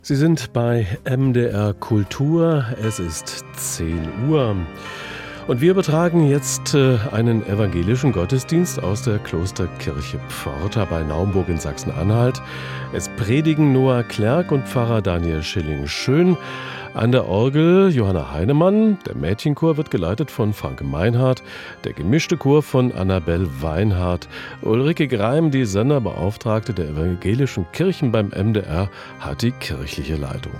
Sie sind bei MDR Kultur, es ist 10 Uhr und wir übertragen jetzt einen evangelischen Gottesdienst aus der Klosterkirche Pforta bei Naumburg in Sachsen-Anhalt. Es predigen Noah Klerk und Pfarrer Daniel Schilling-Schön. An der Orgel Johanna Heinemann, der Mädchenchor wird geleitet von Franke Meinhardt, der gemischte Chor von Annabel Weinhardt. Ulrike Greim, die Senderbeauftragte der evangelischen Kirchen beim MDR, hat die kirchliche Leitung.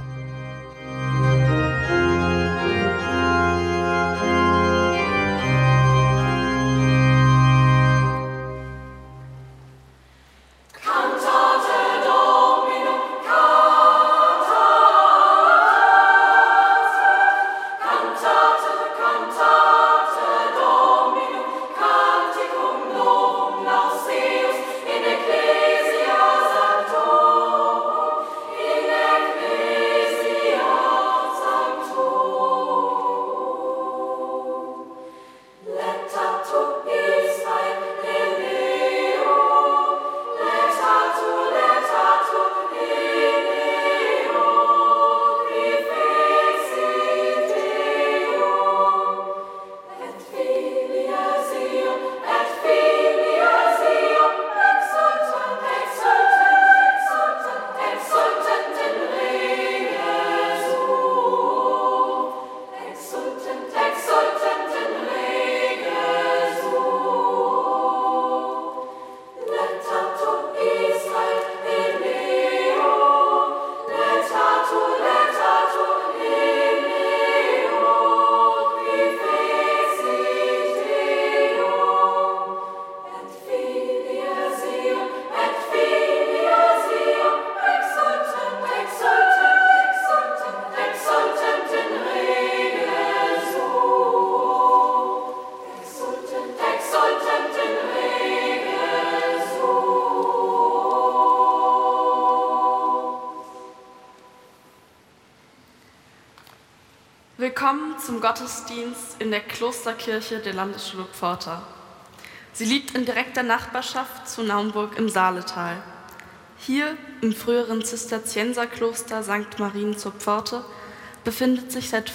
Willkommen zum Gottesdienst in der Klosterkirche der Landesschule Pforta. Sie liegt in direkter Nachbarschaft zu Naumburg im Saaletal. Hier im früheren Zisterzienserkloster St. Marien zur Pforte befindet sich seit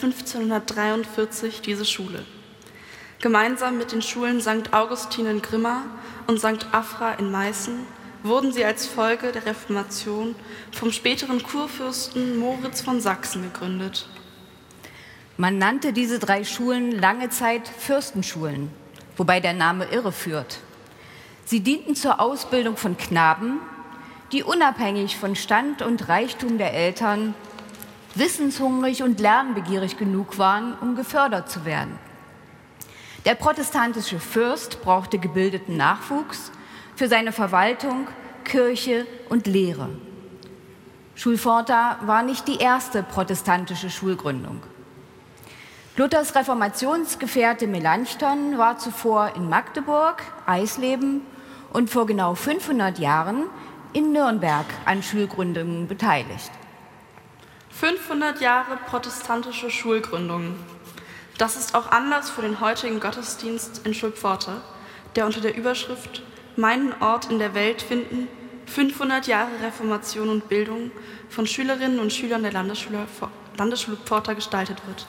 1543 diese Schule. Gemeinsam mit den Schulen St. Augustin in Grimma und St. Afra in Meißen wurden sie als Folge der Reformation vom späteren Kurfürsten Moritz von Sachsen gegründet. Man nannte diese 3 Schulen lange Zeit Fürstenschulen, wobei der Name irreführt. Sie dienten zur Ausbildung von Knaben, die unabhängig von Stand und Reichtum der Eltern wissenshungrig und lernbegierig genug waren, um gefördert zu werden. Der protestantische Fürst brauchte gebildeten Nachwuchs für seine Verwaltung, Kirche und Lehre. Schulpforta war nicht die erste protestantische Schulgründung. Luthers Reformationsgefährte Melanchthon war zuvor in Magdeburg, Eisleben und vor genau 500 Jahren in Nürnberg an Schulgründungen beteiligt. 500 Jahre protestantische Schulgründungen. Das ist auch Anlass für den heutigen Gottesdienst in Schulpforta, der unter der Überschrift »Meinen Ort in der Welt finden – 500 Jahre Reformation und Bildung« von Schülerinnen und Schülern der Landesschule Pforta gestaltet wird.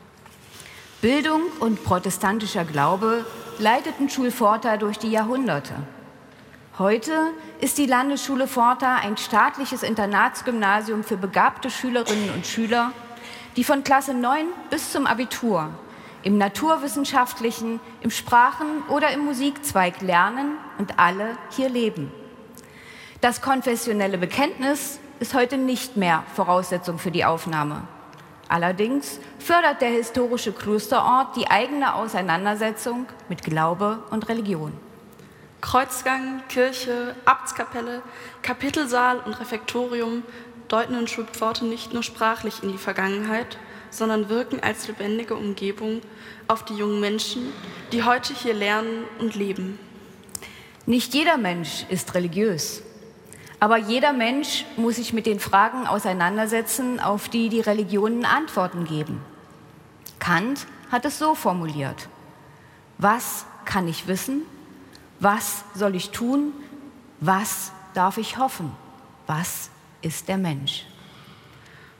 Bildung und protestantischer Glaube leiteten Schulpforta durch die Jahrhunderte. Heute ist die Landesschule Pforta ein staatliches Internatsgymnasium für begabte Schülerinnen und Schüler, die von Klasse 9 bis zum Abitur im naturwissenschaftlichen, im Sprachen- oder im Musikzweig lernen und alle hier leben. Das konfessionelle Bekenntnis ist heute nicht mehr Voraussetzung für die Aufnahme. Allerdings fördert der historische Klosterort die eigene Auseinandersetzung mit Glaube und Religion. Kreuzgang, Kirche, Abtskapelle, Kapitelsaal und Refektorium deuten in Schulpforta nicht nur sprachlich in die Vergangenheit, sondern wirken als lebendige Umgebung auf die jungen Menschen, die heute hier lernen und leben. Nicht jeder Mensch ist religiös. Aber jeder Mensch muss sich mit den Fragen auseinandersetzen, auf die die Religionen Antworten geben. Kant hat es so formuliert: Was kann ich wissen? Was soll ich tun? Was darf ich hoffen? Was ist der Mensch?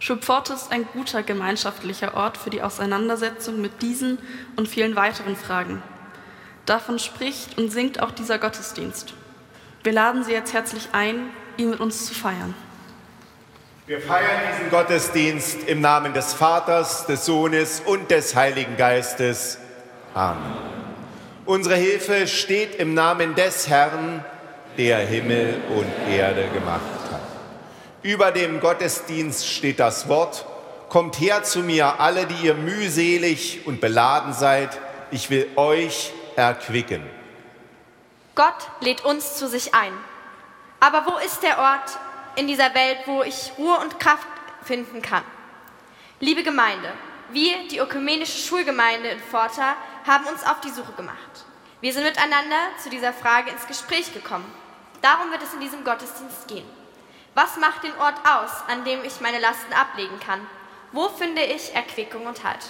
Schulpforte ist ein guter gemeinschaftlicher Ort für die Auseinandersetzung mit diesen und vielen weiteren Fragen. Davon spricht und singt auch dieser Gottesdienst. Wir laden Sie jetzt herzlich ein, ihn mit uns zu feiern. Wir feiern diesen Gottesdienst im Namen des Vaters, des Sohnes und des Heiligen Geistes. Amen. Unsere Hilfe steht im Namen des Herrn, der Himmel und Erde gemacht hat. Über dem Gottesdienst steht das Wort: Kommt her zu mir, alle, die ihr mühselig und beladen seid, ich will euch erquicken. Gott lädt uns zu sich ein. Aber wo ist der Ort in dieser Welt, wo ich Ruhe und Kraft finden kann? Liebe Gemeinde, wir, die ökumenische Schulgemeinde in Pforta, haben uns auf die Suche gemacht. Wir sind miteinander zu dieser Frage ins Gespräch gekommen. Darum wird es in diesem Gottesdienst gehen. Was macht den Ort aus, an dem ich meine Lasten ablegen kann? Wo finde ich Erquickung und Halt?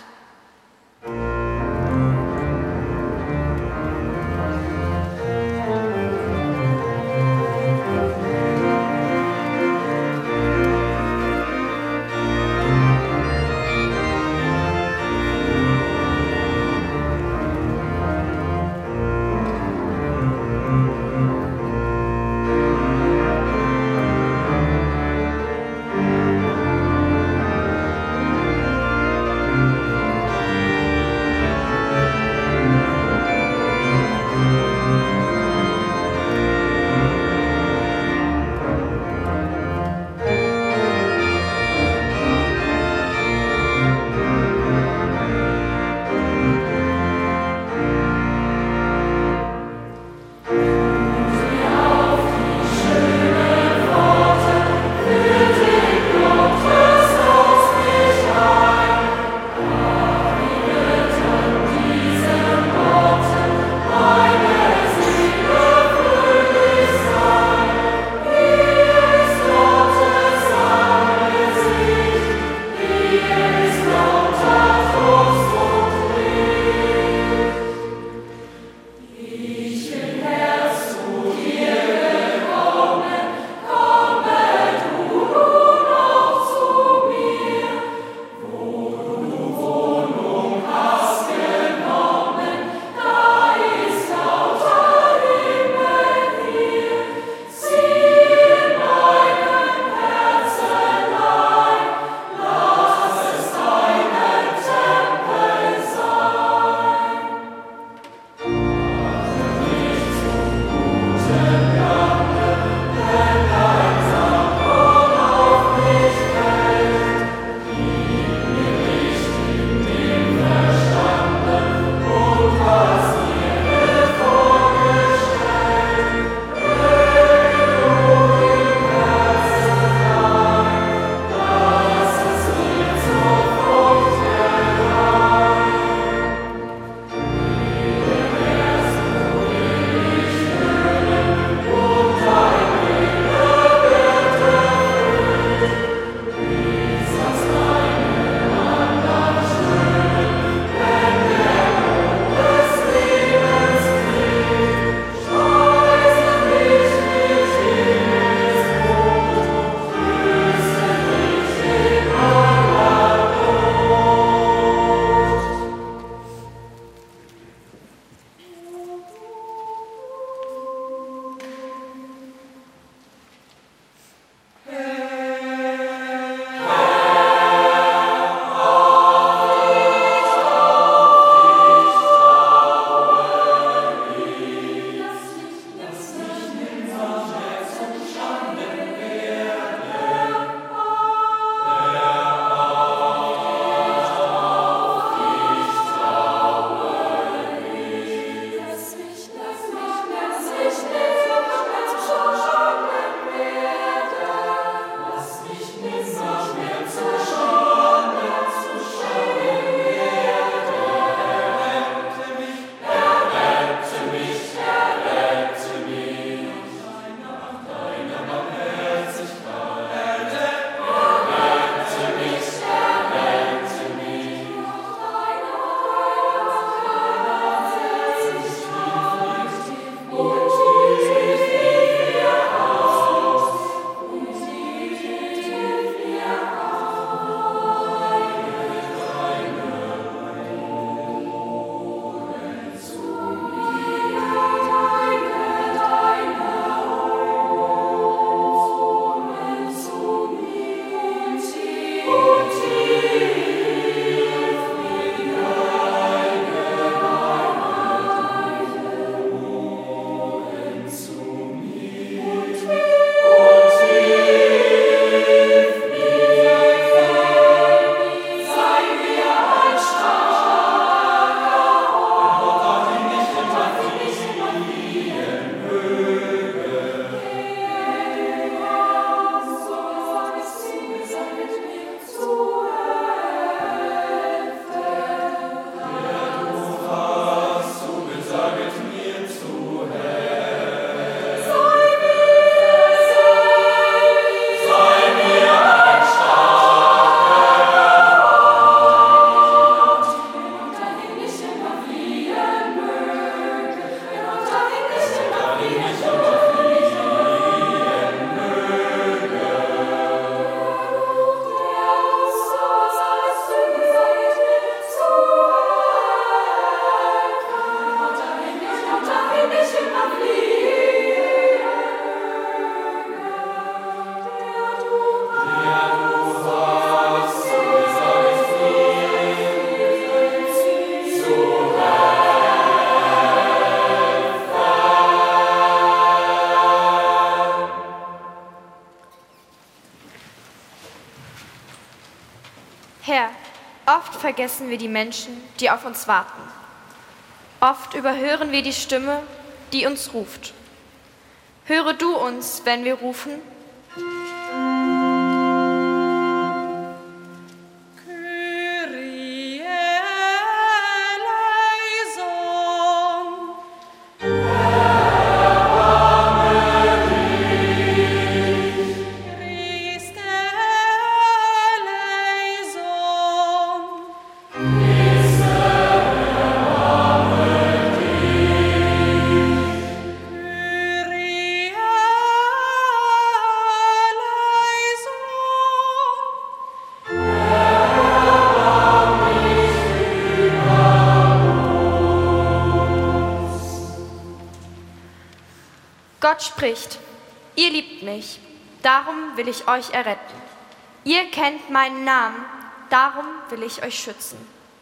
Herr, oft vergessen wir die Menschen, die auf uns warten. Oft überhören wir die Stimme, die uns ruft. Höre du uns, wenn wir rufen. Gott spricht, ihr liebt mich, darum will ich euch erretten. Ihr kennt meinen Namen, darum will ich euch schützen.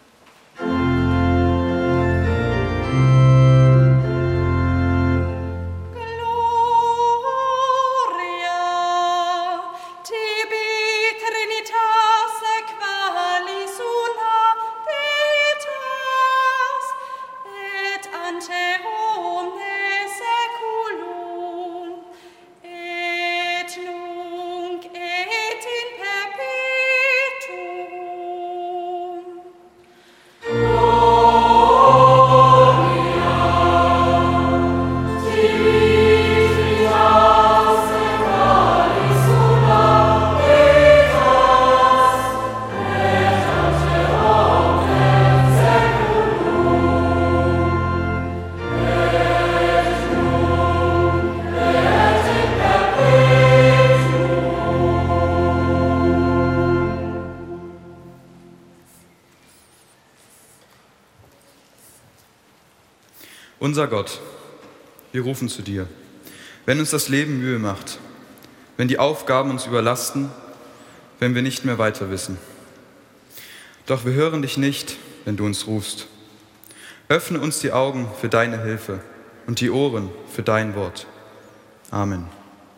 Unser Gott, wir rufen zu dir, wenn uns das Leben Mühe macht, wenn die Aufgaben uns überlasten, wenn wir nicht mehr weiter wissen. Doch wir hören dich nicht, wenn du uns rufst. Öffne uns die Augen für deine Hilfe und die Ohren für dein Wort. Amen.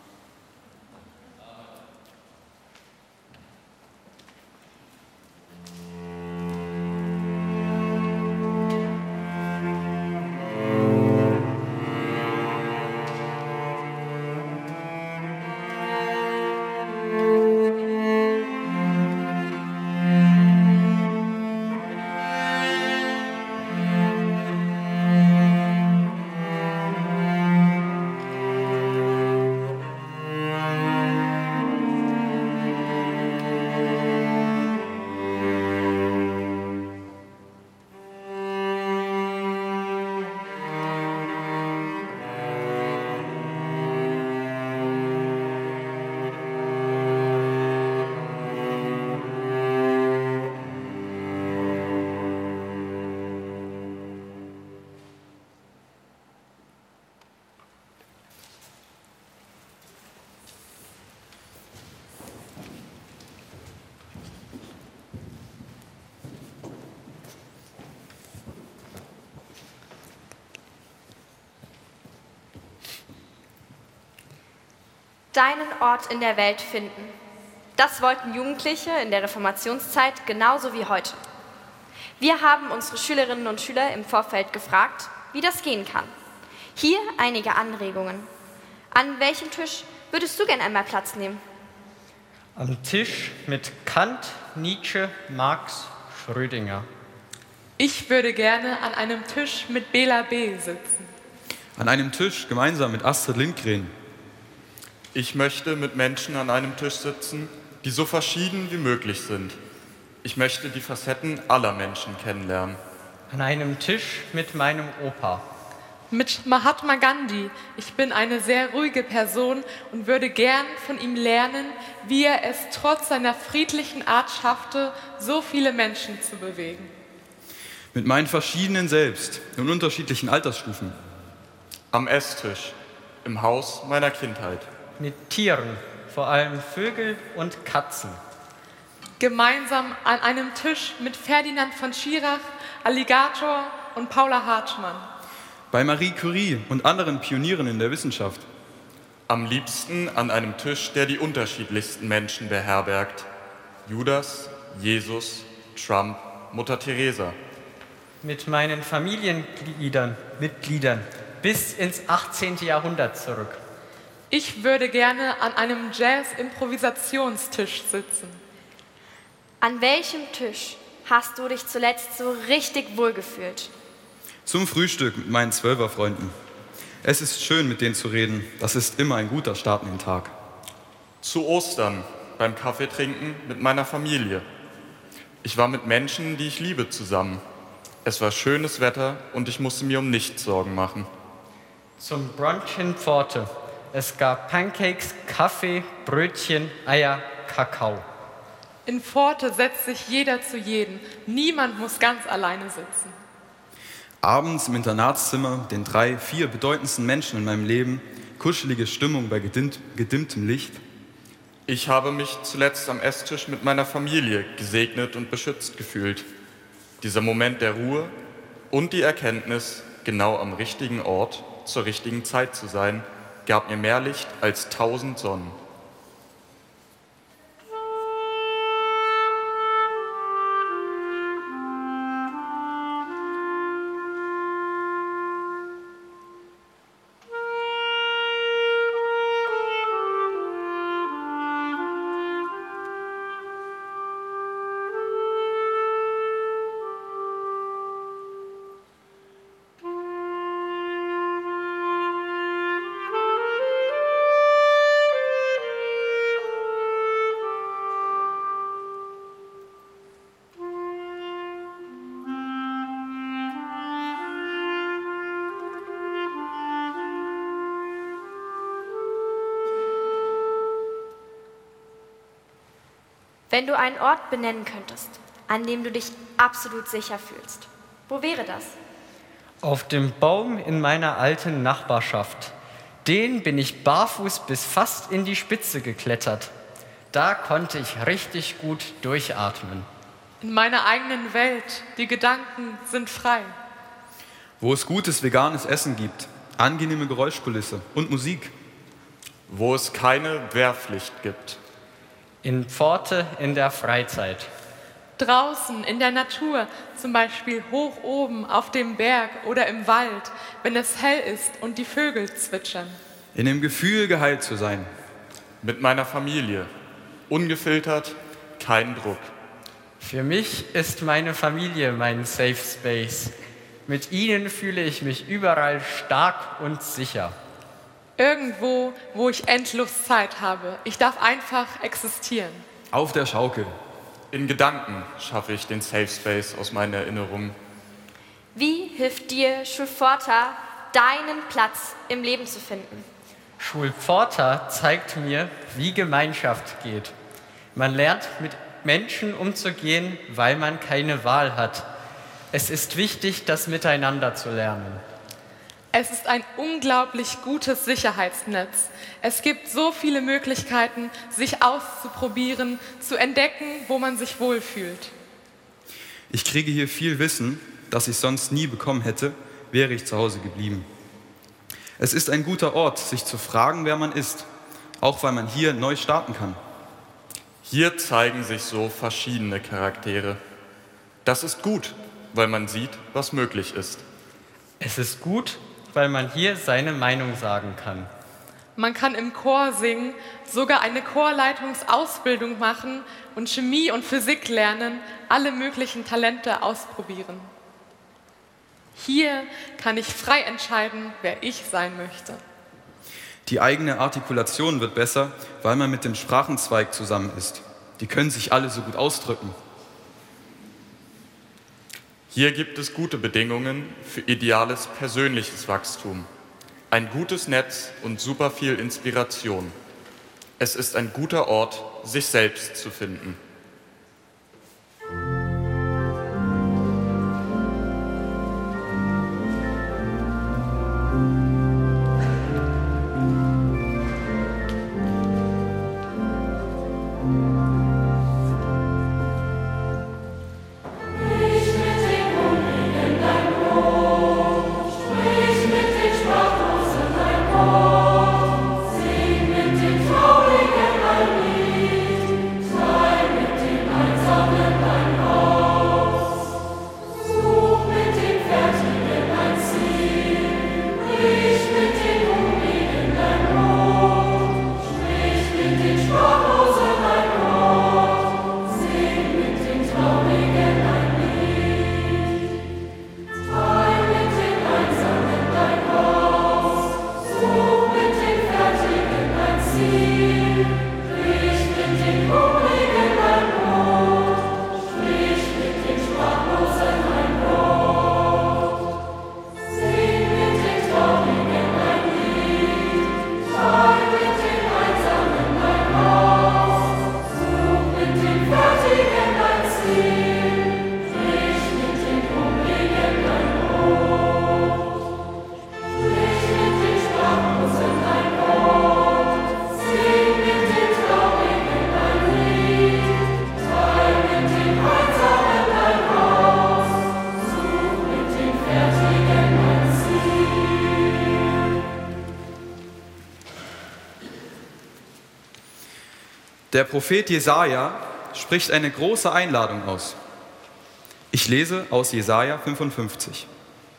Deinen Ort in der Welt finden. Das wollten Jugendliche in der Reformationszeit genauso wie heute. Wir haben unsere Schülerinnen und Schüler im Vorfeld gefragt, wie das gehen kann. Hier einige Anregungen. An welchem Tisch würdest du gern einmal Platz nehmen? Am Tisch mit Kant, Nietzsche, Marx, Schrödinger. Ich würde gerne an einem Tisch mit Bela B. sitzen. An einem Tisch gemeinsam mit Astrid Lindgren. Ich möchte mit Menschen an einem Tisch sitzen, die so verschieden wie möglich sind. Ich möchte die Facetten aller Menschen kennenlernen. An einem Tisch mit meinem Opa. Mit Mahatma Gandhi. Ich bin eine sehr ruhige Person und würde gern von ihm lernen, wie er es trotz seiner friedlichen Art schaffte, so viele Menschen zu bewegen. Mit meinen verschiedenen Selbst in unterschiedlichen Altersstufen. Am Esstisch, im Haus meiner Kindheit. Mit Tieren, vor allem Vögel und Katzen. Gemeinsam an einem Tisch mit Ferdinand von Schirach, Alligator und Paula Hartmann. Bei Marie Curie und anderen Pionieren in der Wissenschaft. Am liebsten an einem Tisch, der die unterschiedlichsten Menschen beherbergt. Judas, Jesus, Trump, Mutter Teresa. Mit meinen Mitgliedern bis ins 18. Jahrhundert zurück. Ich würde gerne an einem Jazz-Improvisationstisch sitzen. An welchem Tisch hast du dich zuletzt so richtig wohlgefühlt? Zum Frühstück mit meinen 12er-Freunden. Es ist schön, mit denen zu reden. Das ist immer ein guter Start in den Tag. Zu Ostern beim Kaffeetrinken mit meiner Familie. Ich war mit Menschen, die ich liebe, zusammen. Es war schönes Wetter und ich musste mir um nichts Sorgen machen. Zum Brunch in Pforte. Es gab Pancakes, Kaffee, Brötchen, Eier, Kakao. In Pforte setzt sich jeder zu jedem. Niemand muss ganz alleine sitzen. Abends im Internatszimmer, den 3, 4 bedeutendsten Menschen in meinem Leben, kuschelige Stimmung bei gedimmtem Licht. Ich habe mich zuletzt am Esstisch mit meiner Familie gesegnet und beschützt gefühlt. Dieser Moment der Ruhe und die Erkenntnis, genau am richtigen Ort zur richtigen Zeit zu sein, gab mir mehr Licht als 1000 Sonnen. Wenn du einen Ort benennen könntest, an dem du dich absolut sicher fühlst, wo wäre das? Auf dem Baum in meiner alten Nachbarschaft. Den bin ich barfuß bis fast in die Spitze geklettert. Da konnte ich richtig gut durchatmen. In meiner eigenen Welt, die Gedanken sind frei. Wo es gutes veganes Essen gibt, angenehme Geräuschkulisse und Musik. Wo es keine Wehrpflicht gibt. In Pforte in der Freizeit. Draußen in der Natur, zum Beispiel hoch oben auf dem Berg oder im Wald, wenn es hell ist und die Vögel zwitschern. In dem Gefühl, geheilt zu sein. Mit meiner Familie. Ungefiltert, kein Druck. Für mich ist meine Familie mein Safe Space. Mit ihnen fühle ich mich überall stark und sicher. Irgendwo, wo ich endlos Zeit habe. Ich darf einfach existieren. Auf der Schaukel. In Gedanken schaffe ich den Safe Space aus meinen Erinnerungen. Wie hilft dir Schulpforta, deinen Platz im Leben zu finden? Schulpforta zeigt mir, wie Gemeinschaft geht. Man lernt, mit Menschen umzugehen, weil man keine Wahl hat. Es ist wichtig, das Miteinander zu lernen. Es ist ein unglaublich gutes Sicherheitsnetz. Es gibt so viele Möglichkeiten, sich auszuprobieren, zu entdecken, wo man sich wohlfühlt. Ich kriege hier viel Wissen, das ich sonst nie bekommen hätte, wäre ich zu Hause geblieben. Es ist ein guter Ort, sich zu fragen, wer man ist, auch weil man hier neu starten kann. Hier zeigen sich so verschiedene Charaktere. Das ist gut, weil man sieht, was möglich ist. Es ist gut, weil man hier seine Meinung sagen kann. Man kann im Chor singen, sogar eine Chorleitungsausbildung machen und Chemie und Physik lernen, alle möglichen Talente ausprobieren. Hier kann ich frei entscheiden, wer ich sein möchte. Die eigene Artikulation wird besser, weil man mit dem Sprachenzweig zusammen ist. Die können sich alle so gut ausdrücken. Hier gibt es gute Bedingungen für ideales persönliches Wachstum. Ein gutes Netz und super viel Inspiration. Es ist ein guter Ort, sich selbst zu finden. Sing mit den Traurigen ein Lied, sei mit Der Prophet Jesaja spricht eine große Einladung aus. Ich lese aus Jesaja 55.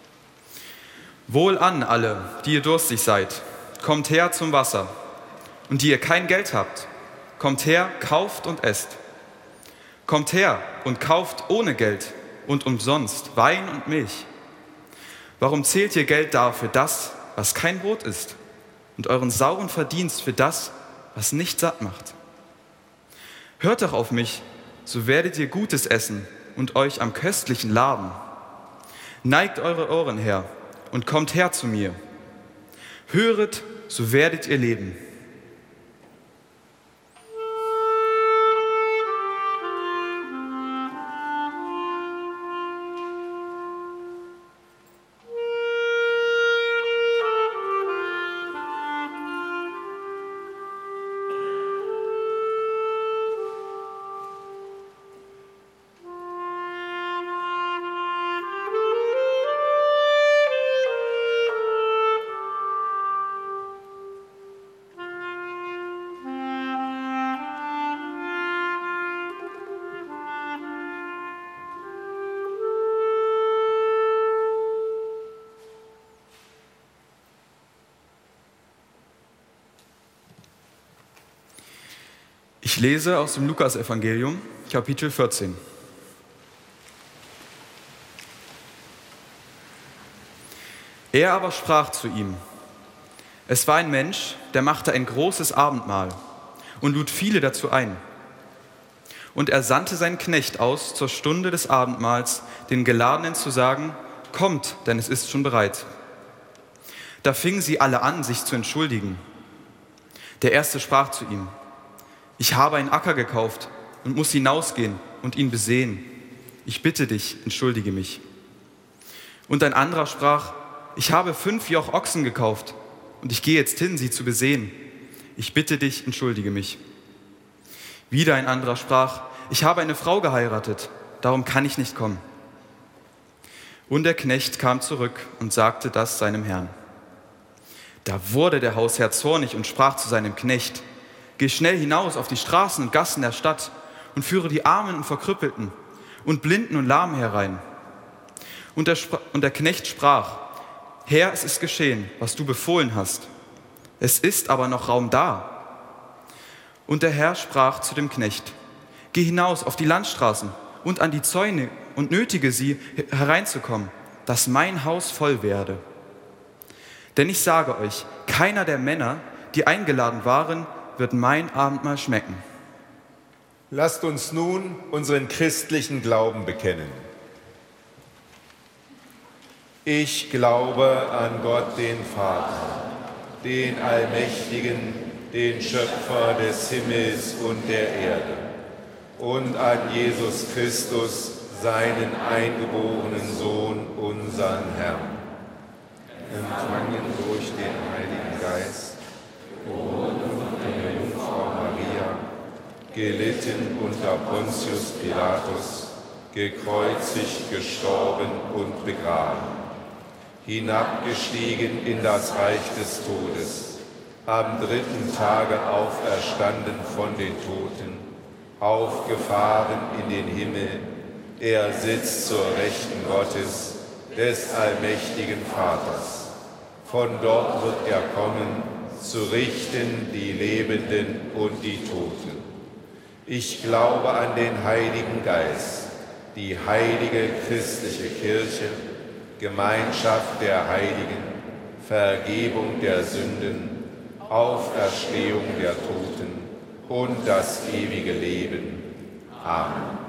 Wohlan alle, die ihr durstig seid, kommt her zum Wasser. Und die ihr kein Geld habt, kommt her, kauft und esst. Kommt her und kauft ohne Geld und umsonst Wein und Milch. Warum zählt ihr Geld dar für das, was kein Brot ist, und euren sauren Verdienst für das, was nicht satt macht? Hört doch auf mich, so werdet ihr Gutes essen und euch am Köstlichen laben. Neigt eure Ohren her und kommt her zu mir. Höret, so werdet ihr leben. Ich lese aus dem Lukas-Evangelium, Kapitel 14. Er aber sprach zu ihm: Es war ein Mensch, der machte ein großes Abendmahl und lud viele dazu ein. Und er sandte seinen Knecht aus zur Stunde des Abendmahls, den Geladenen zu sagen: Kommt, denn es ist schon bereit. Da fingen sie alle an, sich zu entschuldigen. Der Erste sprach zu ihm: Ich habe einen Acker gekauft und muss hinausgehen und ihn besehen. Ich bitte dich, entschuldige mich. Und ein anderer sprach: Ich habe 5 Joch Ochsen gekauft und ich gehe jetzt hin, sie zu besehen. Ich bitte dich, entschuldige mich. Wieder ein anderer sprach: Ich habe eine Frau geheiratet, darum kann ich nicht kommen. Und der Knecht kam zurück und sagte das seinem Herrn. Da wurde der Hausherr zornig und sprach zu seinem Knecht: Geh schnell hinaus auf die Straßen und Gassen der Stadt und führe die Armen und Verkrüppelten und Blinden und Lahmen herein. Und der Knecht sprach: Herr, es ist geschehen, was du befohlen hast. Es ist aber noch Raum da. Und der Herr sprach zu dem Knecht: Geh hinaus auf die Landstraßen und an die Zäune und nötige sie, hereinzukommen, dass mein Haus voll werde. Denn ich sage euch, keiner der Männer, die eingeladen waren, wird mein Abendmahl schmecken. Lasst uns nun unseren christlichen Glauben bekennen. Ich glaube an Gott, den Vater, den Allmächtigen, den Schöpfer des Himmels und der Erde, und an Jesus Christus, seinen eingeborenen Sohn, unseren Herrn, empfangen durch den Heiligen Geist, geboren von der Jungfrau Maria, gelitten unter Pontius Pilatus, gekreuzigt, gestorben und begraben, hinabgestiegen in das Reich des Todes, am 3. Tage auferstanden von den Toten, aufgefahren in den Himmel, er sitzt zur Rechten Gottes, des allmächtigen Vaters. Von dort wird er kommen, zu richten die Lebenden und die Toten. Ich glaube an den Heiligen Geist, die heilige christliche Kirche, Gemeinschaft der Heiligen, Vergebung der Sünden, Auferstehung der Toten und das ewige Leben. Amen.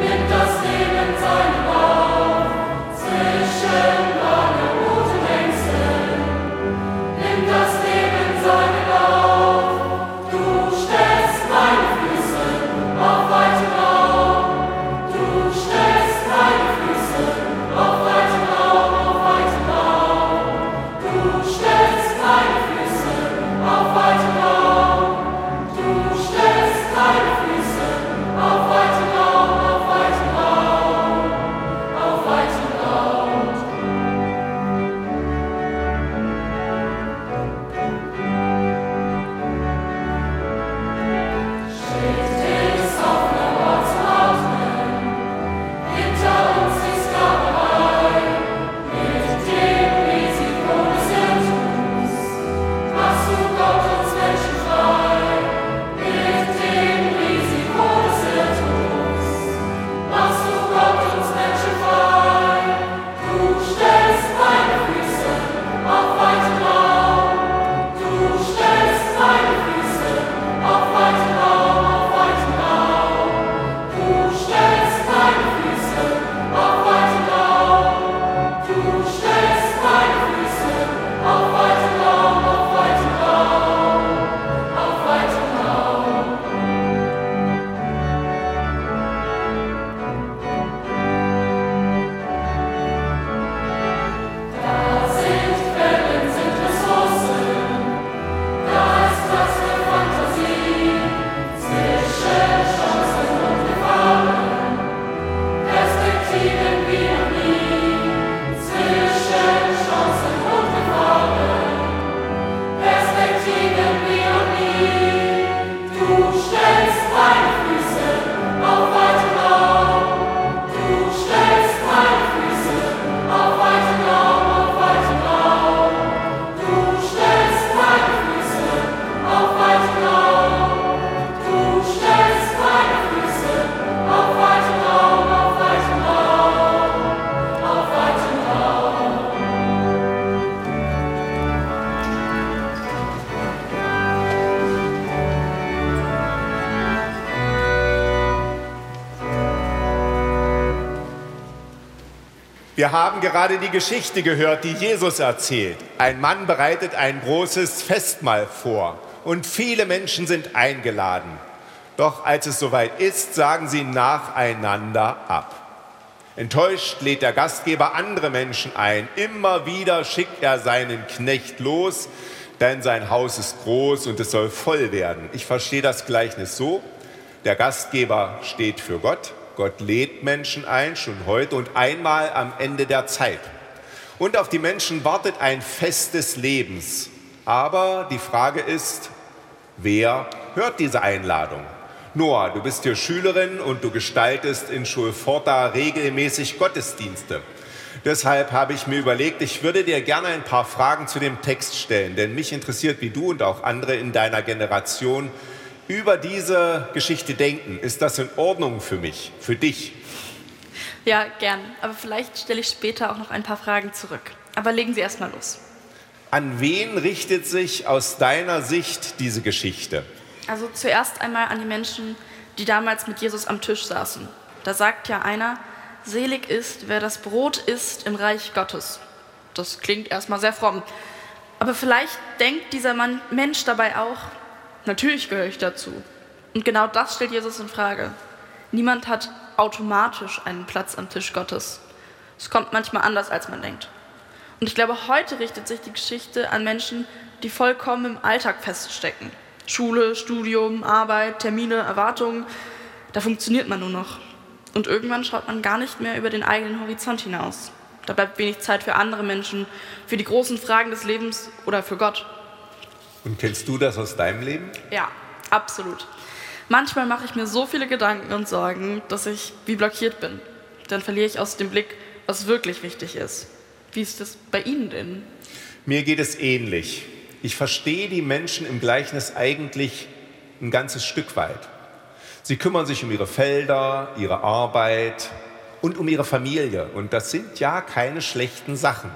Zwischen Bange, Mut und Ängste Wir haben gerade die Geschichte gehört, die Jesus erzählt. Ein Mann bereitet ein großes Festmahl vor und viele Menschen sind eingeladen. Doch als es soweit ist, sagen sie nacheinander ab. Enttäuscht lädt der Gastgeber andere Menschen ein. Immer wieder schickt er seinen Knecht los, denn sein Haus ist groß und es soll voll werden. Ich verstehe das Gleichnis so: Der Gastgeber steht für Gott. Gott lädt Menschen ein, schon heute und einmal am Ende der Zeit. Und auf die Menschen wartet ein Fest des Lebens. Aber die Frage ist, wer hört diese Einladung? Noah, du bist hier Schülerin und du gestaltest in Schulforta regelmäßig Gottesdienste. Deshalb habe ich mir überlegt, ich würde dir gerne ein paar Fragen zu dem Text stellen, denn mich interessiert, wie du und auch andere in deiner Generation über diese Geschichte denken. Ist das in Ordnung für mich, für dich? Ja, gern. Aber vielleicht stelle ich später auch noch ein paar Fragen zurück. Aber legen Sie erst mal los. An wen richtet sich aus deiner Sicht diese Geschichte? Also zuerst einmal an die Menschen, die damals mit Jesus am Tisch saßen. Da sagt ja einer: Selig ist, wer das Brot isst im Reich Gottes. Das klingt erstmal sehr fromm. Aber vielleicht denkt dieser Mensch dabei auch: Natürlich gehöre ich dazu. Und genau das stellt Jesus in Frage. Niemand hat automatisch einen Platz am Tisch Gottes. Es kommt manchmal anders, als man denkt. Und ich glaube, heute richtet sich die Geschichte an Menschen, die vollkommen im Alltag feststecken. Schule, Studium, Arbeit, Termine, Erwartungen, da funktioniert man nur noch. Und irgendwann schaut man gar nicht mehr über den eigenen Horizont hinaus. Da bleibt wenig Zeit für andere Menschen, für die großen Fragen des Lebens oder für Gott. Und kennst du das aus deinem Leben? Ja, absolut. Manchmal mache ich mir so viele Gedanken und Sorgen, dass ich wie blockiert bin. Dann verliere ich aus dem Blick, was wirklich wichtig ist. Wie ist das bei Ihnen denn? Mir geht es ähnlich. Ich verstehe die Menschen im Gleichnis eigentlich ein ganzes Stück weit. Sie kümmern sich um ihre Felder, ihre Arbeit und um ihre Familie. Und das sind ja keine schlechten Sachen.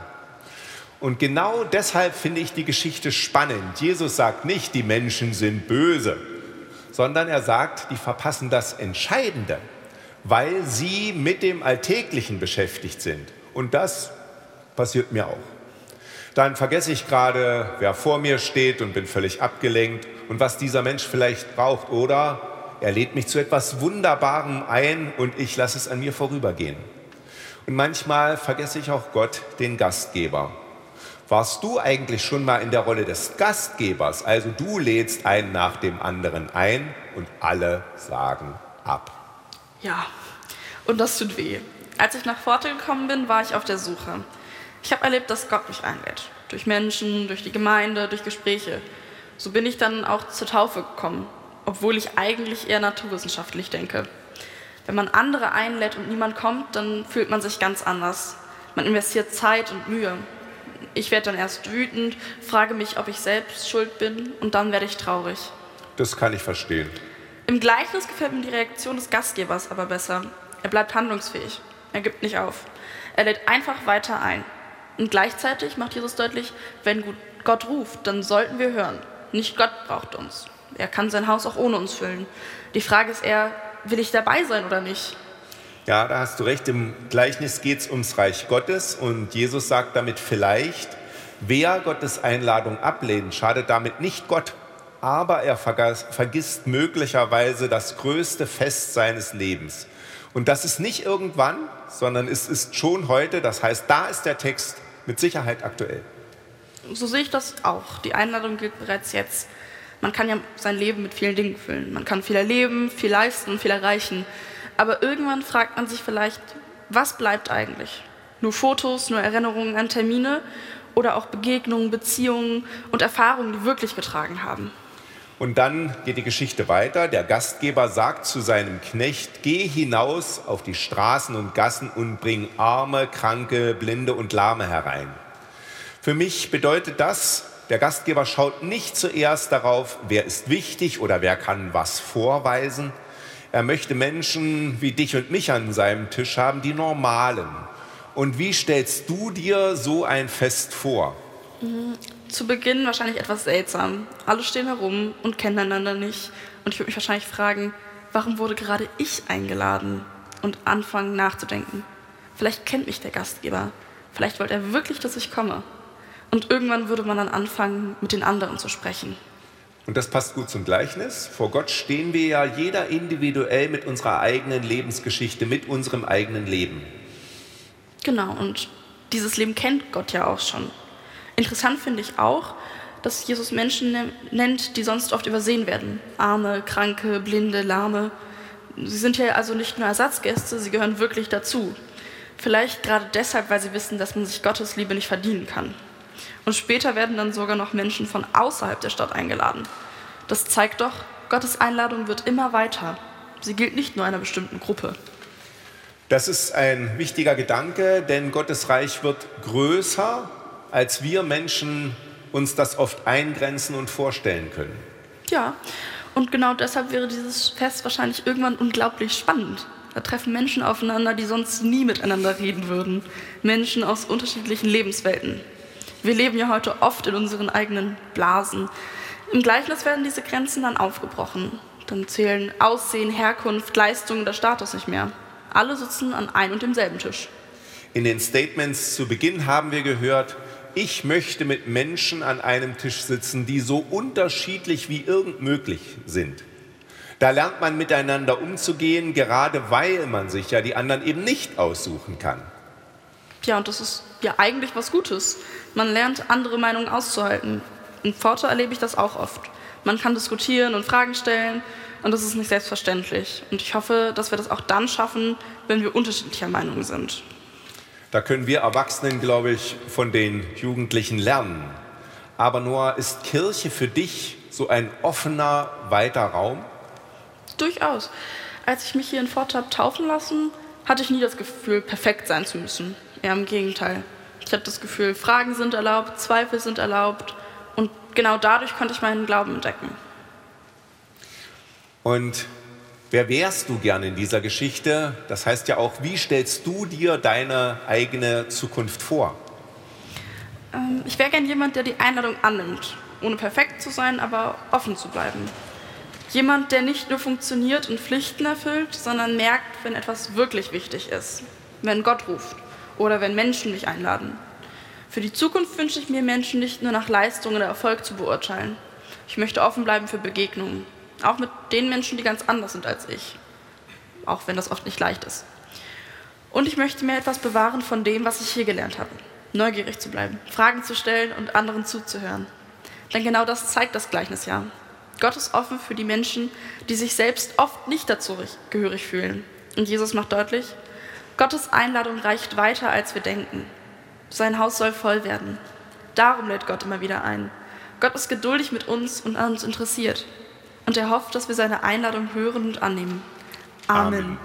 Und genau deshalb finde ich die Geschichte spannend. Jesus sagt nicht, die Menschen sind böse, sondern er sagt, die verpassen das Entscheidende, weil sie mit dem Alltäglichen beschäftigt sind. Und das passiert mir auch. Dann vergesse ich gerade, wer vor mir steht und bin völlig abgelenkt und was dieser Mensch vielleicht braucht. Oder er lädt mich zu etwas Wunderbarem ein und ich lasse es an mir vorübergehen. Und manchmal vergesse ich auch Gott, den Gastgeber. Warst du eigentlich schon mal in der Rolle des Gastgebers? Also du lädst einen nach dem anderen ein und alle sagen ab. Ja, und das tut weh. Als ich nach Forte gekommen bin, war ich auf der Suche. Ich habe erlebt, dass Gott mich einlädt. Durch Menschen, durch die Gemeinde, durch Gespräche. So bin ich dann auch zur Taufe gekommen, obwohl ich eigentlich eher naturwissenschaftlich denke. Wenn man andere einlädt und niemand kommt, dann fühlt man sich ganz anders. Man investiert Zeit und Mühe. Ich werde dann erst wütend, frage mich, ob ich selbst schuld bin und dann werde ich traurig. Das kann ich verstehen. Im Gleichnis gefällt mir die Reaktion des Gastgebers aber besser. Er bleibt handlungsfähig. Er gibt nicht auf. Er lädt einfach weiter ein. Und gleichzeitig macht Jesus deutlich, wenn Gott ruft, dann sollten wir hören. Nicht Gott braucht uns. Er kann sein Haus auch ohne uns füllen. Die Frage ist eher, will ich dabei sein oder nicht? Ja, da hast du recht. Im Gleichnis geht es ums Reich Gottes und Jesus sagt damit vielleicht, wer Gottes Einladung ablehnt, schadet damit nicht Gott, aber er vergisst möglicherweise das größte Fest seines Lebens. Und das ist nicht irgendwann, sondern es ist schon heute. Das heißt, da ist der Text mit Sicherheit aktuell. So sehe ich das auch. Die Einladung gilt bereits jetzt. Man kann ja sein Leben mit vielen Dingen füllen. Man kann viel erleben, viel leisten und viel erreichen. Aber irgendwann fragt man sich vielleicht, was bleibt eigentlich? Nur Fotos, nur Erinnerungen an Termine oder auch Begegnungen, Beziehungen und Erfahrungen, die wirklich getragen haben? Und dann geht die Geschichte weiter. Der Gastgeber sagt zu seinem Knecht, geh hinaus auf die Straßen und Gassen und bring Arme, Kranke, Blinde und Lahme herein. Für mich bedeutet das, der Gastgeber schaut nicht zuerst darauf, wer ist wichtig oder wer kann was vorweisen. Er möchte Menschen wie dich und mich an seinem Tisch haben, die Normalen. Und wie stellst du dir so ein Fest vor? Zu Beginn wahrscheinlich etwas seltsam. Alle stehen herum und kennen einander nicht. Und ich würde mich wahrscheinlich fragen, warum wurde gerade ich eingeladen? Und anfangen nachzudenken. Vielleicht kennt mich der Gastgeber. Vielleicht wollte er wirklich, dass ich komme. Und irgendwann würde man dann anfangen, mit den anderen zu sprechen. Und das passt gut zum Gleichnis. Vor Gott stehen wir ja jeder individuell mit unserer eigenen Lebensgeschichte, mit unserem eigenen Leben. Genau, und dieses Leben kennt Gott ja auch schon. Interessant finde ich auch, dass Jesus Menschen nennt, die sonst oft übersehen werden. Arme, Kranke, Blinde, Lahme. Sie sind ja also nicht nur Ersatzgäste, sie gehören wirklich dazu. Vielleicht gerade deshalb, weil sie wissen, dass man sich Gottes Liebe nicht verdienen kann. Und später werden dann sogar noch Menschen von außerhalb der Stadt eingeladen. Das zeigt doch, Gottes Einladung wird immer weiter. Sie gilt nicht nur einer bestimmten Gruppe. Das ist ein wichtiger Gedanke, denn Gottes Reich wird größer, als wir Menschen uns das oft eingrenzen und vorstellen können. Ja, und genau deshalb wäre dieses Fest wahrscheinlich irgendwann unglaublich spannend. Da treffen Menschen aufeinander, die sonst nie miteinander reden würden. Menschen aus unterschiedlichen Lebenswelten. Wir leben ja heute oft in unseren eigenen Blasen. Im Gleichnis werden diese Grenzen dann aufgebrochen. Dann zählen Aussehen, Herkunft, Leistung oder Status nicht mehr. Alle sitzen an einem und demselben Tisch. In den Statements zu Beginn haben wir gehört, ich möchte mit Menschen an einem Tisch sitzen, die so unterschiedlich wie irgend möglich sind. Da lernt man miteinander umzugehen, gerade weil man sich ja die anderen eben nicht aussuchen kann. Ja, und das ist ja eigentlich was Gutes. Man lernt, andere Meinungen auszuhalten. In Pforta erlebe ich das auch oft. Man kann diskutieren und Fragen stellen und das ist nicht selbstverständlich. Und ich hoffe, dass wir das auch dann schaffen, wenn wir unterschiedlicher Meinung sind. Da können wir Erwachsenen, glaube ich, von den Jugendlichen lernen. Aber Noah, ist Kirche für dich so ein offener, weiter Raum? Durchaus. Als ich mich hier in Pforta habe taufen lassen, hatte ich nie das Gefühl, perfekt sein zu müssen. Eher im Gegenteil. Ich hatte das Gefühl, Fragen sind erlaubt, Zweifel sind erlaubt und genau dadurch konnte ich meinen Glauben entdecken. Und wer wärst du gern in dieser Geschichte? Das heißt ja auch, wie stellst du dir deine eigene Zukunft vor? Ich wäre gern jemand, der die Einladung annimmt, ohne perfekt zu sein, aber offen zu bleiben. Jemand, der nicht nur funktioniert und Pflichten erfüllt, sondern merkt, wenn etwas wirklich wichtig ist. Wenn Gott ruft oder wenn Menschen mich einladen. Für die Zukunft wünsche ich mir, Menschen nicht nur nach Leistung oder Erfolg zu beurteilen. Ich möchte offen bleiben für Begegnungen. Auch mit den Menschen, die ganz anders sind als ich. Auch wenn das oft nicht leicht ist. Und ich möchte mir etwas bewahren von dem, was ich hier gelernt habe. Neugierig zu bleiben, Fragen zu stellen und anderen zuzuhören. Denn genau das zeigt das Gleichnis ja. Gott ist offen für die Menschen, die sich selbst oft nicht dazu gehörig fühlen. Und Jesus macht deutlich, Gottes Einladung reicht weiter, als wir denken. Sein Haus soll voll werden. Darum lädt Gott immer wieder ein. Gott ist geduldig mit uns und an uns interessiert. Und er hofft, dass wir seine Einladung hören und annehmen. Amen.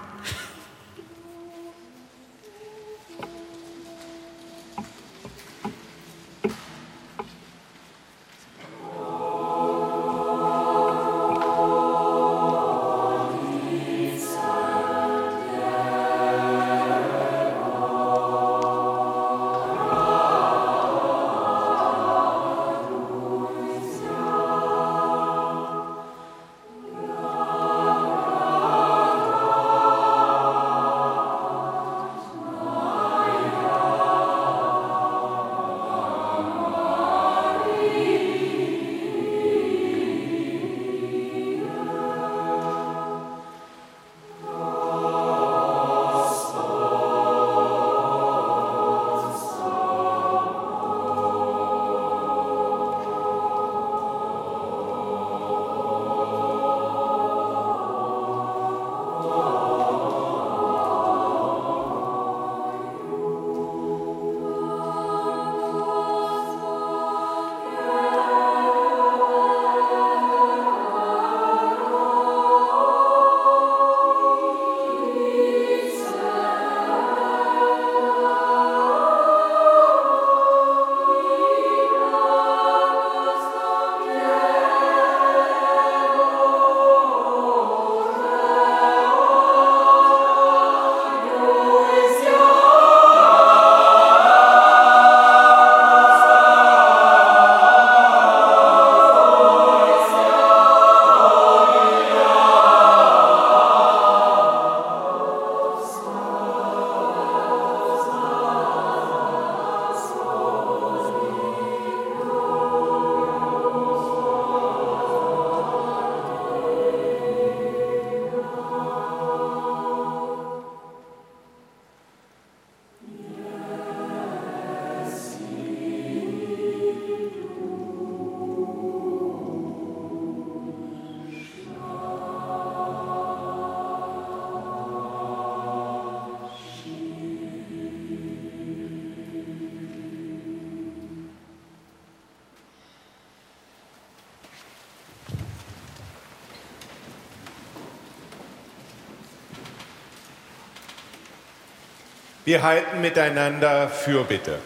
Wir halten miteinander Fürbitte.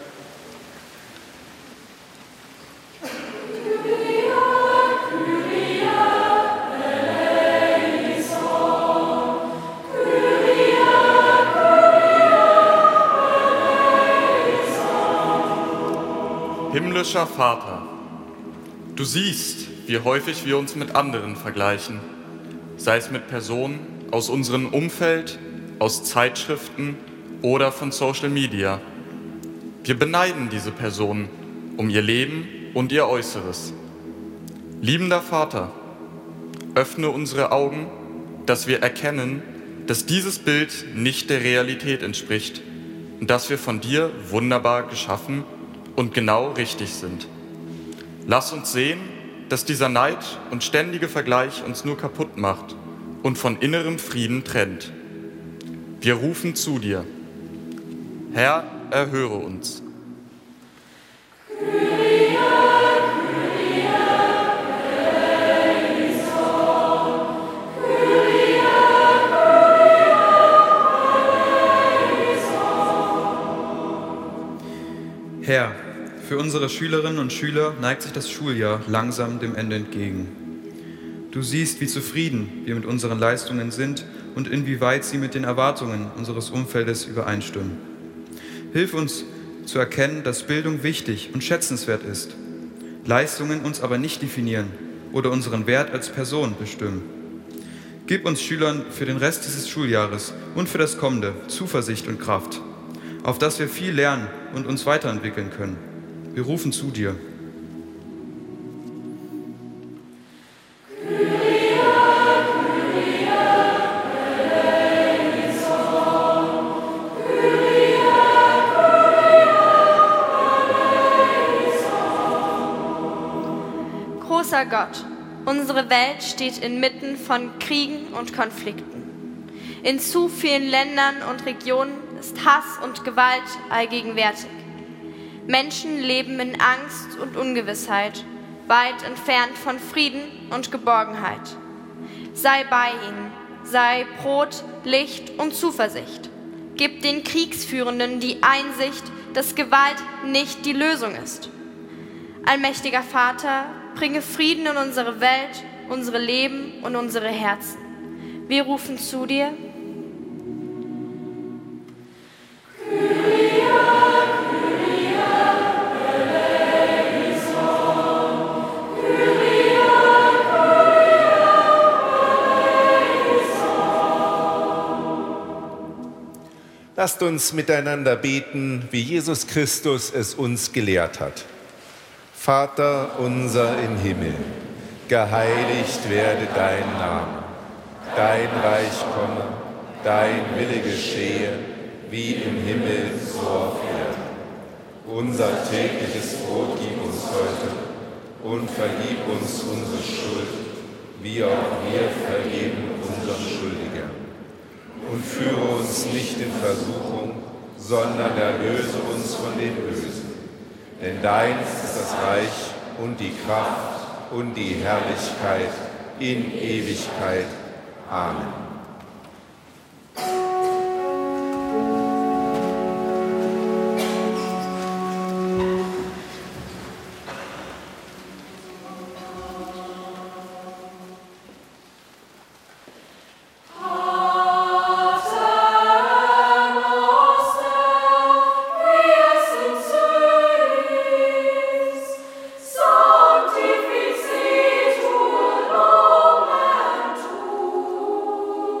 Himmlischer Vater, du siehst, wie häufig wir uns mit anderen vergleichen, sei es mit Personen aus unserem Umfeld, aus Zeitschriften oder von Social Media. Wir beneiden diese Personen um ihr Leben und ihr Äußeres. Liebender Vater, öffne unsere Augen, dass wir erkennen, dass dieses Bild nicht der Realität entspricht und dass wir von dir wunderbar geschaffen und genau richtig sind. Lass uns sehen, dass dieser Neid und ständige Vergleich uns nur kaputt macht und von innerem Frieden trennt. Wir rufen zu dir. Herr, erhöre uns. Herr, für unsere Schülerinnen und Schüler neigt sich das Schuljahr langsam dem Ende entgegen. Du siehst, wie zufrieden wir mit unseren Leistungen sind und inwieweit sie mit den Erwartungen unseres Umfeldes übereinstimmen. Hilf uns zu erkennen, dass Bildung wichtig und schätzenswert ist, Leistungen uns aber nicht definieren oder unseren Wert als Person bestimmen. Gib uns Schülern für den Rest dieses Schuljahres und für das kommende Zuversicht und Kraft, auf dass wir viel lernen und uns weiterentwickeln können. Wir rufen zu dir. Großer Gott, unsere Welt steht inmitten von Kriegen und Konflikten. In zu vielen Ländern und Regionen ist Hass und Gewalt allgegenwärtig. Menschen leben in Angst und Ungewissheit, weit entfernt von Frieden und Geborgenheit. Sei bei ihnen, sei Brot, Licht und Zuversicht. Gib den Kriegsführenden die Einsicht, dass Gewalt nicht die Lösung ist. Allmächtiger Vater, bringe Frieden in unsere Welt, unsere Leben und unsere Herzen. Wir rufen zu dir. Lasst uns miteinander beten, wie Jesus Christus es uns gelehrt hat. Vater unser im Himmel, geheiligt werde dein Name. Dein Reich komme, dein Wille geschehe, wie im Himmel so auf Erden. Unser tägliches Brot gib uns heute und vergib uns unsere Schuld, wie auch wir vergeben unseren Schuldigern. Und führe uns nicht in Versuchung, sondern erlöse uns von dem Bösen. Denn dein ist das Reich und die Kraft und die Herrlichkeit in Ewigkeit. Amen. Sanctificetur nomen tuum.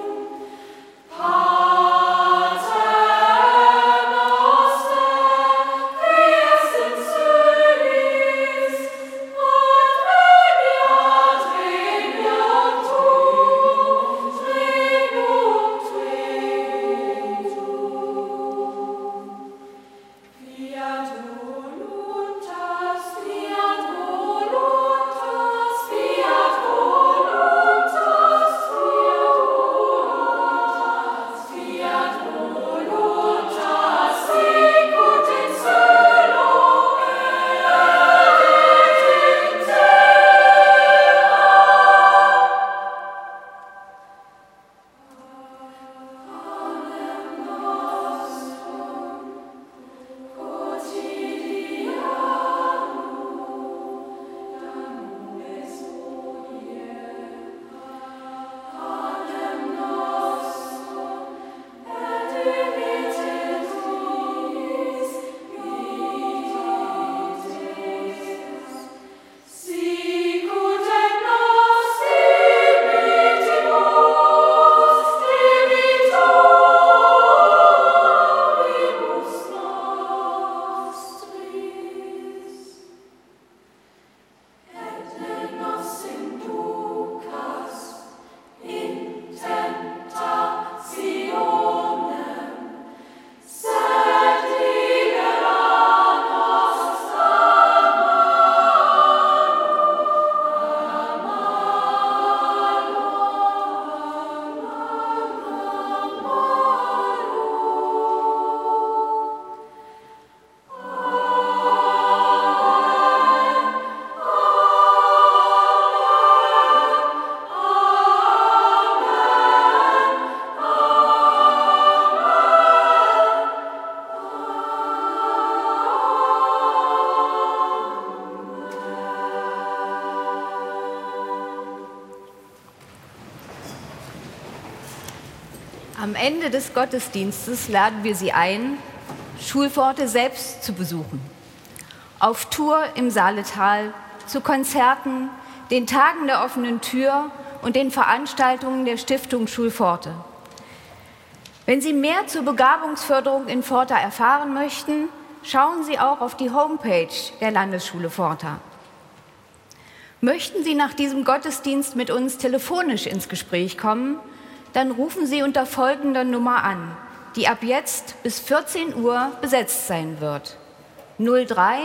Am Ende des Gottesdienstes laden wir Sie ein, Schulpforte selbst zu besuchen. Auf Tour im Saaletal, zu Konzerten, den Tagen der offenen Tür und den Veranstaltungen der Stiftung Schulpforte. Wenn Sie mehr zur Begabungsförderung in Pforta erfahren möchten, schauen Sie auch auf die Homepage der Landesschule Pforta. Möchten Sie nach diesem Gottesdienst mit uns telefonisch ins Gespräch kommen, dann rufen Sie unter folgender Nummer an, die ab jetzt bis 14 Uhr besetzt sein wird. 03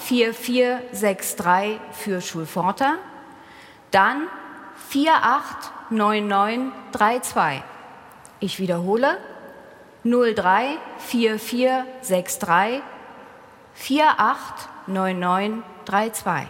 4463 für Schulpforta, dann 489932. Ich wiederhole, 03 4463 489932.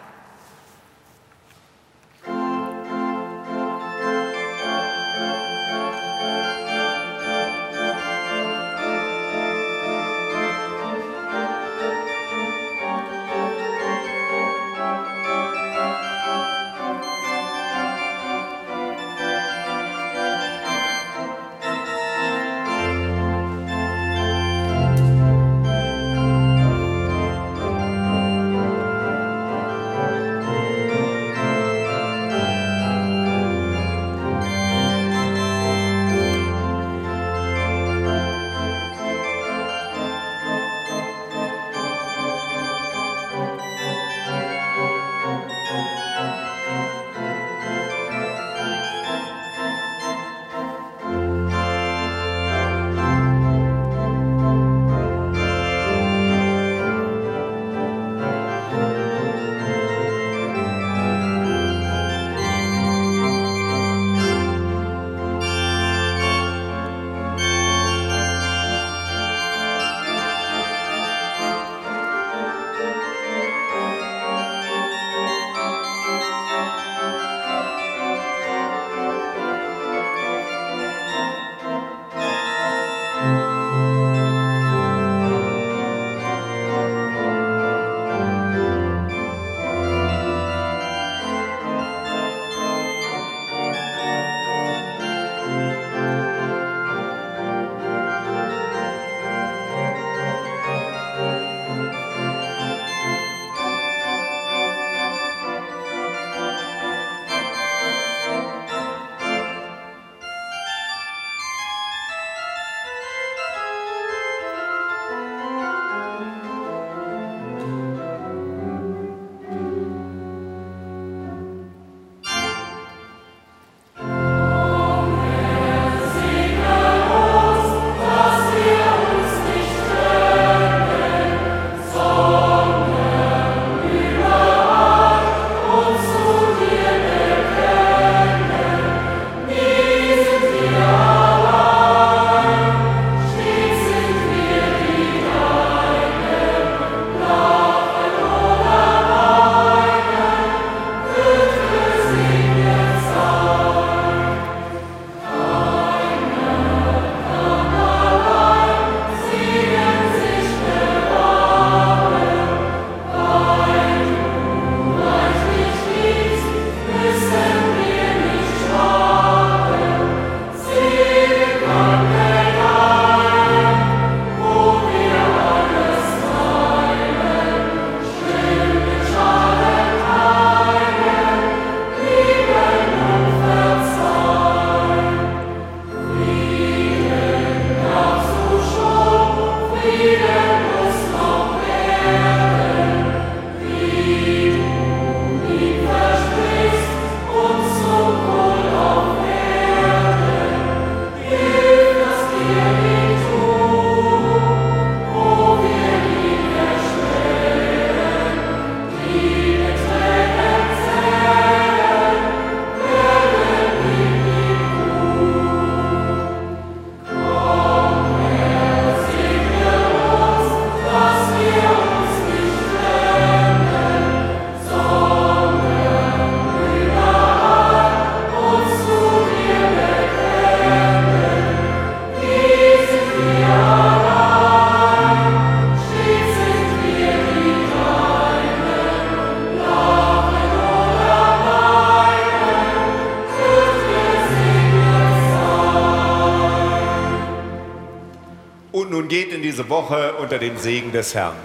diese Woche unter dem Segen des Herrn.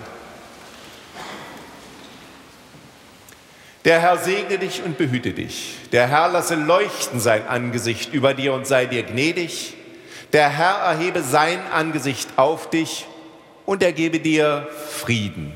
Der Herr segne dich und behüte dich. Der Herr lasse leuchten sein Angesicht über dir und sei dir gnädig. Der Herr erhebe sein Angesicht auf dich und er gebe dir Frieden.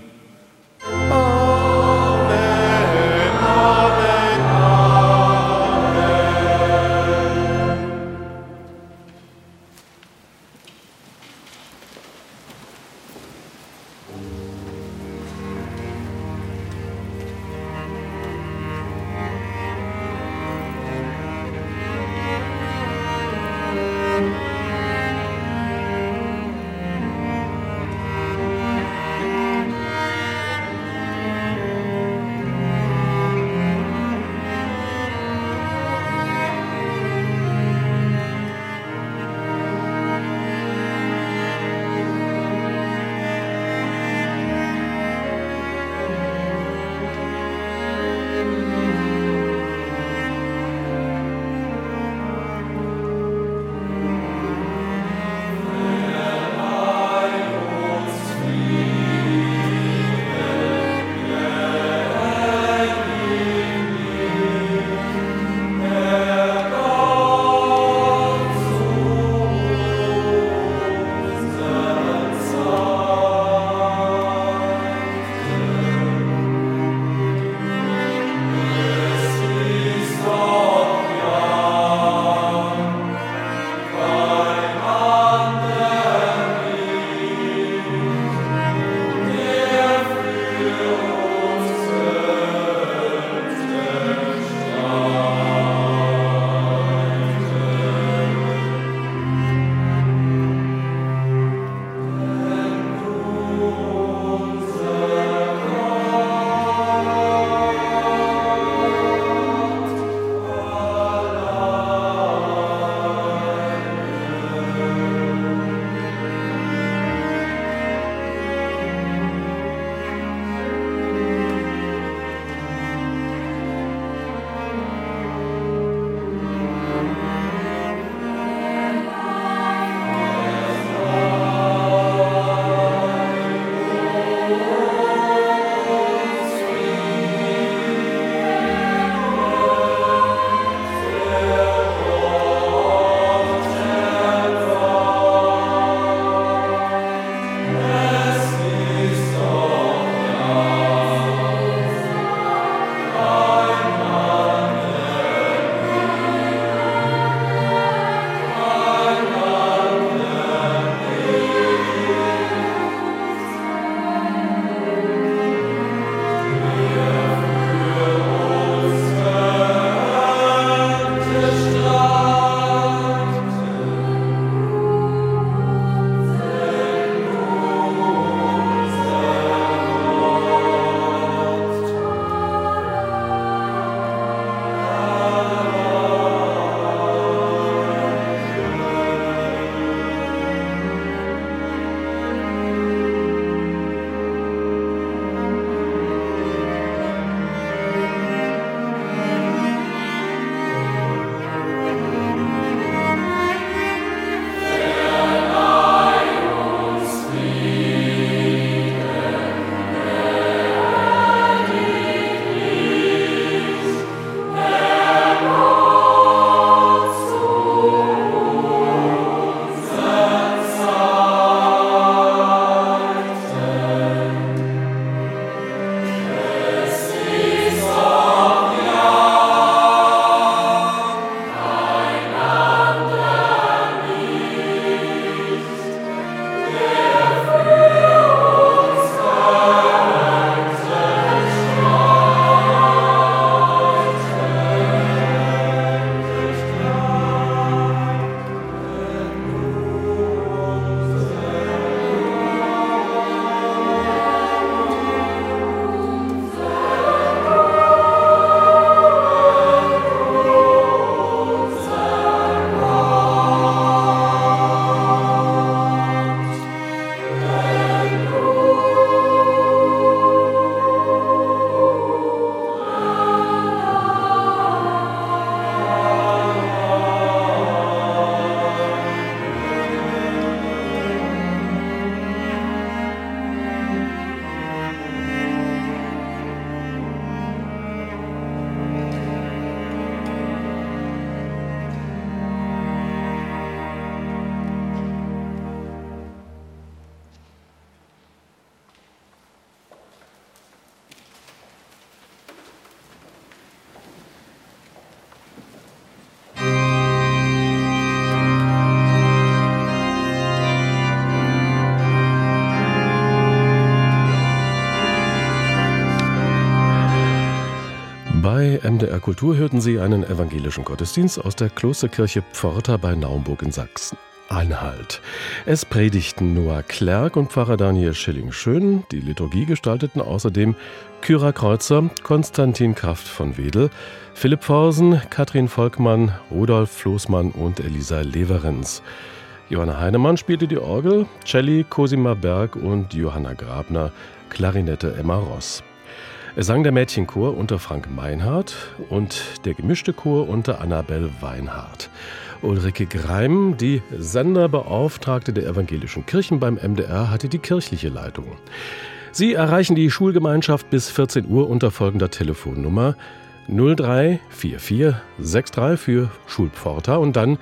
Bei MDR Kultur hörten Sie einen evangelischen Gottesdienst aus der Klosterkirche Pforta bei Naumburg in Sachsen-Anhalt. Es predigten Noah Klerk und Pfarrer Daniel Schilling-Schön. Die Liturgie gestalteten außerdem Kyra Kreuzer, Konstantin Kraft von Wedel, Philipp Forsen, Katrin Volkmann, Rudolf Floßmann und Elisa Leverenz. Johanna Heinemann spielte die Orgel, Celli Cosima Berg und Johanna Grabner, Klarinette Emma Ross. Es sang der Mädchenchor unter Frank Meinhardt und der gemischte Chor unter Annabel Weinhardt. Ulrike Greim, die Senderbeauftragte der evangelischen Kirchen beim MDR, hatte die kirchliche Leitung. Sie erreichen die Schulgemeinschaft bis 14 Uhr unter folgender Telefonnummer 0344 63 für Schulpforta und dann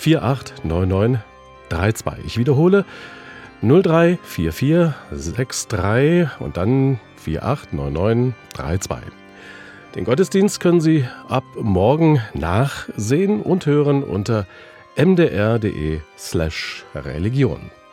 489932. Ich wiederhole 0344 63 und dann 489932. Den Gottesdienst können Sie ab morgen nachsehen und hören unter mdr.de/religion.